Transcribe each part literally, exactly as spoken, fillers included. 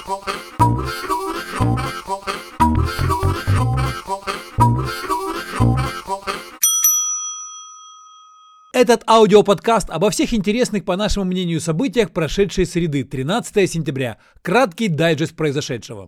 Этот аудиоподкаст обо всех интересных, по нашему мнению, событиях прошедшей среды, тринадцатого сентября. Краткий дайджест произошедшего.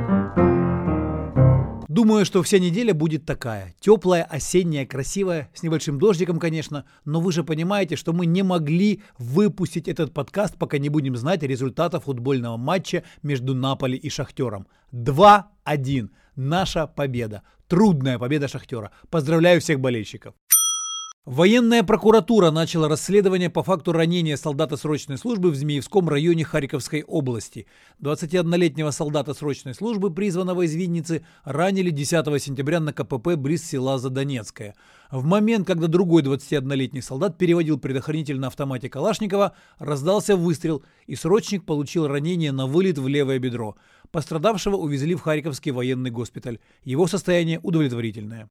Думаю, что вся неделя будет такая. Теплая, осенняя, красивая, с небольшим дождиком, конечно. Но вы же понимаете, что мы не могли выпустить этот подкаст, пока не будем знать результатов футбольного матча между Наполи и Шахтером. два один. Наша победа. Трудная победа Шахтера. Поздравляю всех болельщиков. Военная прокуратура начала расследование по факту ранения солдата срочной службы в Змеевском районе Харьковской области. двадцатиоднолетнего солдата срочной службы, призванного из Винницы, ранили десятого сентября на КПП близ села Задонецкое. В момент, когда другой двадцатиоднолетний солдат переводил предохранитель на автомате Калашникова, раздался выстрел, и срочник получил ранение на вылет в левое бедро. Пострадавшего увезли в Харьковский военный госпиталь. Его состояние удовлетворительное.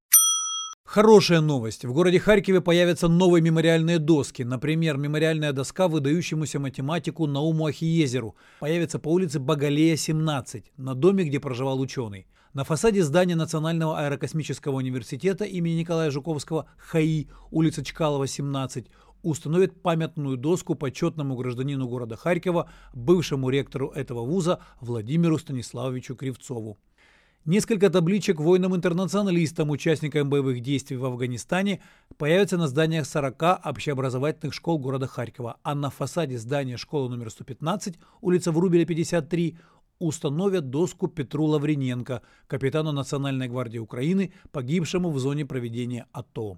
Хорошая новость. В городе Харькове появятся новые мемориальные доски. Например, мемориальная доска выдающемуся математику Науму Ахиезеру появится по улице Багалея, семнадцать, на доме, где проживал ученый. На фасаде здания Национального аэрокосмического университета имени Николая Жуковского ХАИ, улица Чкалова, семнадцать, установят памятную доску почетному гражданину города Харькова, бывшему ректору этого вуза Владимиру Станиславовичу Кривцову. Несколько табличек воинам-интернационалистам, участникам боевых действий в Афганистане, появятся на зданиях сорока общеобразовательных школ города Харькова, а на фасаде здания школы номер сто пятнадцать, улица Врубеля, пятьдесят три, установят доску Петру Лавриненко, капитану Национальной гвардии Украины, погибшему в зоне проведения АТО.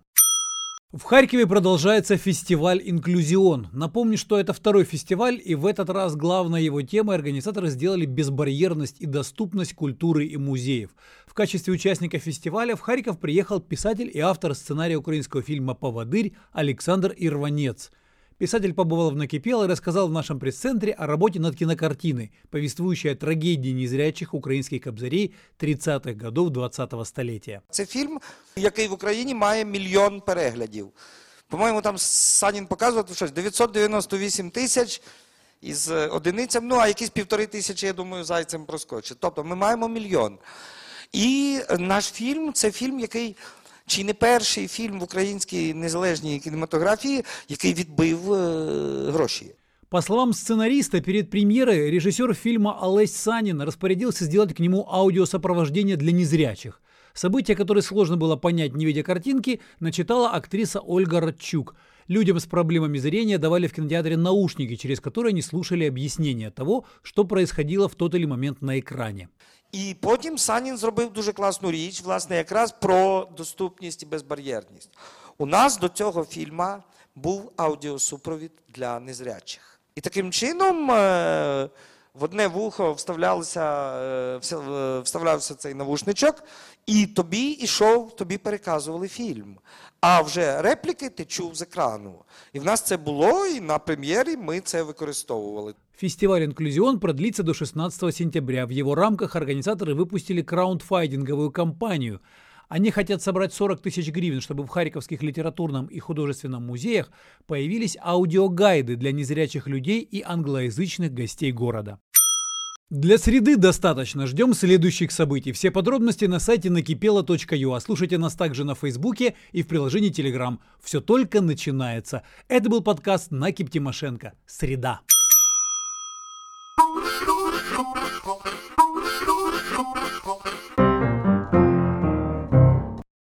В Харькове продолжается фестиваль «Инклюзион». Напомню, что это второй фестиваль, и в этот раз главной его темой организаторы сделали безбарьерность и доступность культуры и музеев. В качестве участника фестиваля в Харьков приехал писатель и автор сценария украинского фильма «Поводырь» Александр Ирванец. Писатель побывал в Накипело и рассказал в нашем пресс-центре о работе над кинокартиной, повествующей о трагедии незрячих українських кобзарей тридцятих годов двадцятого століття. Це фільм, який в Україні має мільйон переглядів. По-моєму, там Санін показував щось дев'ятсот дев'яносто вісім тисяч із одиницям, ну а якісь півтори тисячі, я думаю, зайцем проскочить. Тобто ми маємо мільйон. І наш фільм – це фільм, який... Чи не перший фільм в українській незалежній кінематографії, який відбив е, гроші? По словам сценариста, перед премьерой режиссер фильма Олесь Санин распорядился сделать к нему аудиосопровождение для незрячих. События, которые сложно было понять, не видя картинки, начитала актриса Ольга Радчук. Людям с проблемами зрения давали в кинотеатре наушники, через которые они слушали объяснения того, что происходило в тот или момент на экране. І потім Санін зробив дуже класну річ, власне, якраз про доступність і безбар'єрність. У нас до цього фільму був аудіосупровід для незрячих. І таким чином в одне вухо вставлявся, вставлявся цей навушничок, і тобі ішов, тобі переказували фільм. А вже репліки ти чув з екрану. І в нас це було, і на прем'єрі ми це використовували. Фестиваль «Инклюзион» продлится до шестнадцатого сентября. В его рамках организаторы выпустили краундфандинговую кампанию. Они хотят собрать сорок тысяч гривен, чтобы в харьковских литературном и художественном музеях появились аудиогайды для незрячих людей и англоязычных гостей города. Для среды достаточно. Ждем следующих событий. Все подробности на сайте накипело точка ю а. Слушайте нас также на Фейсбуке и в приложении Telegram. Все только начинается. Это был подкаст Накип Тимошенко. Среда.